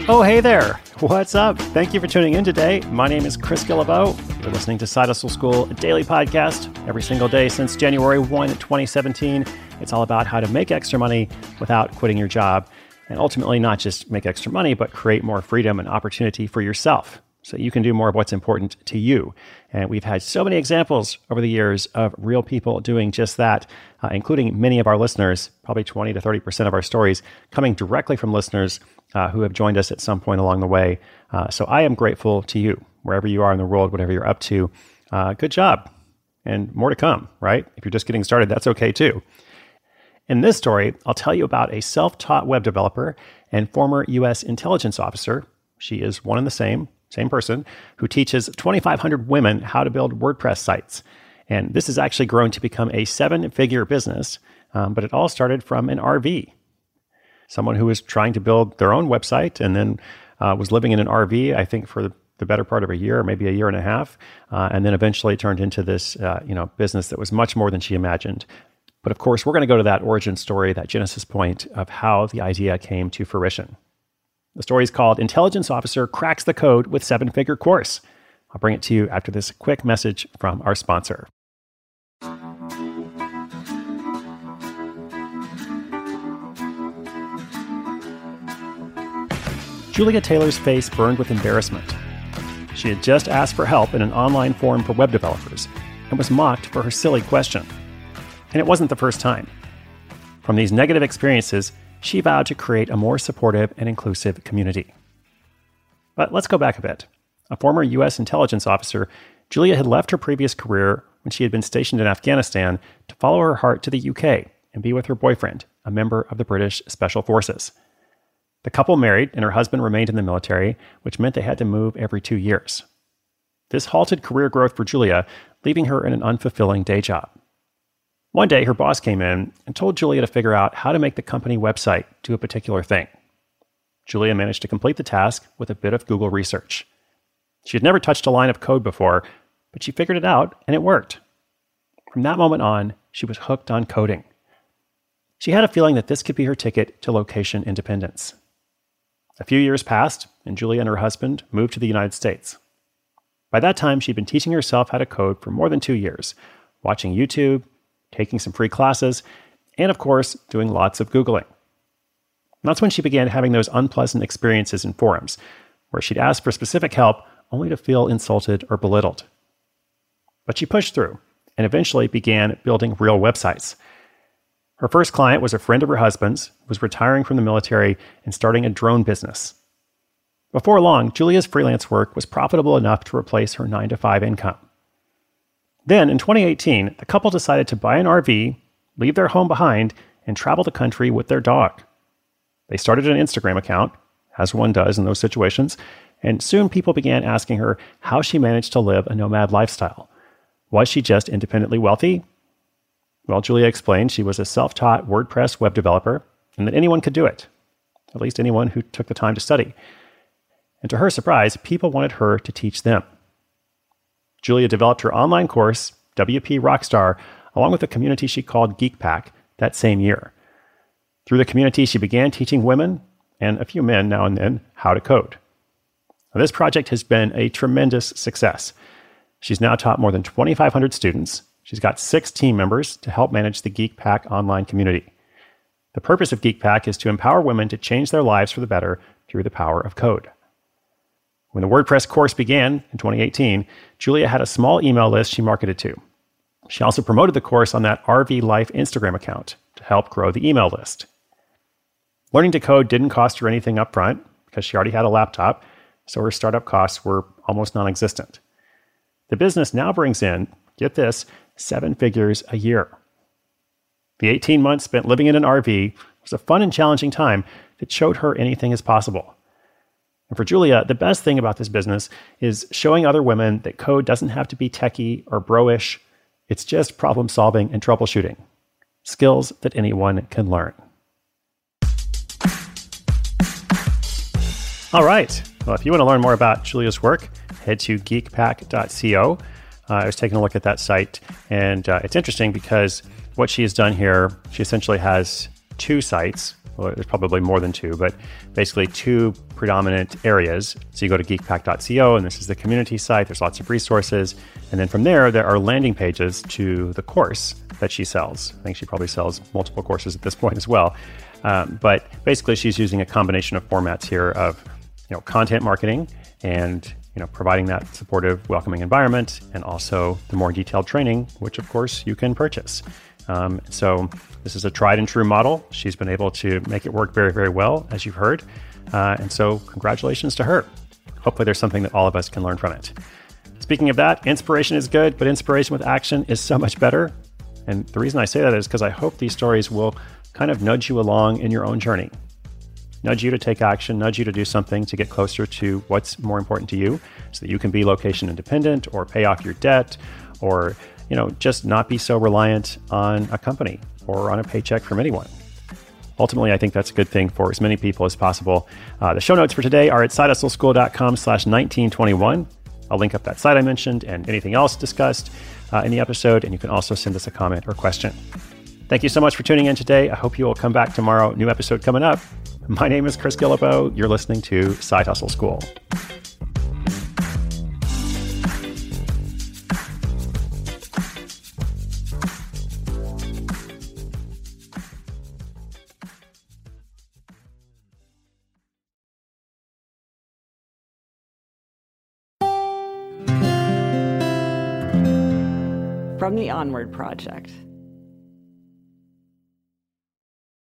Oh, hey there. What's up? Thank you for tuning in today. My name is Chris Guillebeau. You're listening to Side Hustle School, a daily podcast every single day since January 1, 2017. It's all about how to make extra money without quitting your job, and ultimately not just make extra money, but create more freedom and opportunity for yourself so you can do more of what's important to you. And we've had so many examples over the years of real people doing just that, including many of our listeners, probably 20 to 30% of our stories coming directly from listeners who have joined us at some point along the way. So I am grateful to you, wherever you are in the world, whatever you're up to. Good job. And more to come, right? If you're just getting started, that's okay too. In this story, I'll tell you about a self-taught web developer and former U.S. intelligence officer. She is one and the same person, who teaches 2,500 women how to build WordPress sites. And this has actually grown to become a 7-figure business, but it all started from an RV. Someone who was trying to build their own website and then was living in an RV, I think, for the better part of a year, or maybe a year and a half, and then eventually turned into this business that was much more than she imagined. But of course, we're going to go to that origin story, that genesis point of how the idea came to fruition. The story is called Intelligence Officer Cracks the Code with 7-Figure Course. I'll bring it to you after this quick message from our sponsor. Julia Taylor's face burned with embarrassment. She had just asked for help in an online forum for web developers and was mocked for her silly question. And it wasn't the first time. From these negative experiences, she vowed to create a more supportive and inclusive community. But let's go back a bit. A former U.S. intelligence officer, Julia had left her previous career when she had been stationed in Afghanistan to follow her heart to the UK and be with her boyfriend, a member of the British Special Forces. The couple married, and her husband remained in the military, which meant they had to move every 2 years. This halted career growth for Julia, leaving her in an unfulfilling day job. One day, her boss came in and told Julia to figure out how to make the company website do a particular thing. Julia managed to complete the task with a bit of Google research. She had never touched a line of code before, but she figured it out, and it worked. From that moment on, she was hooked on coding. She had a feeling that this could be her ticket to location independence. A few years passed, and Julia and her husband moved to the United States. By that time, she'd been teaching herself how to code for more than 2 years, watching YouTube, taking some free classes, and of course, doing lots of Googling. And that's when she began having those unpleasant experiences in forums, where she'd ask for specific help only to feel insulted or belittled. But she pushed through, and eventually began building real websites. Her first client was a friend of her husband's, who was retiring from the military and starting a drone business. Before long, Julia's freelance work was profitable enough to replace her 9-to-5 income. Then, in 2018, the couple decided to buy an RV, leave their home behind, and travel the country with their dog. They started an Instagram account, as one does in those situations, and soon people began asking her how she managed to live a nomad lifestyle. Was she just independently wealthy? Well, Julia explained she was a self-taught WordPress web developer, and that anyone could do it, at least anyone who took the time to study. And to her surprise, people wanted her to teach them. Julia developed her online course, WP Rockstar, along with a community she called GeekPack, that same year. Through the community, she began teaching women, and a few men now and then, how to code. Now, this project has been a tremendous success. She's now taught more than 2,500 students. She's got 6 team members to help manage the GeekPack online community. The purpose of GeekPack is to empower women to change their lives for the better through the power of code. When the WordPress course began in 2018, Julia had a small email list she marketed to. She also promoted the course on that RV Life Instagram account to help grow the email list. Learning to code didn't cost her anything up front because she already had a laptop, so her startup costs were almost non-existent. The business now brings in, get this, 7 figures a year. The 18 months spent living in an RV was a fun and challenging time that showed her anything is possible. And for Julia, the best thing about this business is showing other women that code doesn't have to be techie or bro-ish. It's just problem solving and troubleshooting. Skills that anyone can learn. All right. Well, if you want to learn more about Julia's work, head to geekpack.co. I was taking a look at that site, and it's interesting because what she has done here, she essentially has two sites. Well, there's probably more than two, but basically two predominant areas. So you go to geekpack.co, and this is the community site. There's lots of resources. And then from there are landing pages to the course that she sells. I think she probably sells multiple courses at this point as well. But basically, she's using a combination of formats here of content marketing and providing that supportive, welcoming environment, and also the more detailed training, which of course you can purchase. So this is a tried and true model. She's been able to make it work very, very well, as you've heard. And so congratulations to her. Hopefully there's something that all of us can learn from it. Speaking of that, inspiration is good, but inspiration with action is so much better. And the reason I say that is because I hope these stories will kind of nudge you along in your own journey. Nudge you to take action, nudge you to do something to get closer to what's more important to you so that you can be location independent or pay off your debt or just not be so reliant on a company or on a paycheck from anyone. Ultimately, I think that's a good thing for as many people as possible. The show notes for today are at sidehustleschool.com/1921. I'll link up that site I mentioned and anything else discussed in the episode, and you can also send us a comment or question. Thank you so much for tuning in today. I hope you will come back tomorrow. New episode coming up. My name is Chris Guillebeau. You're listening to Side Hustle School. From the Onward Project.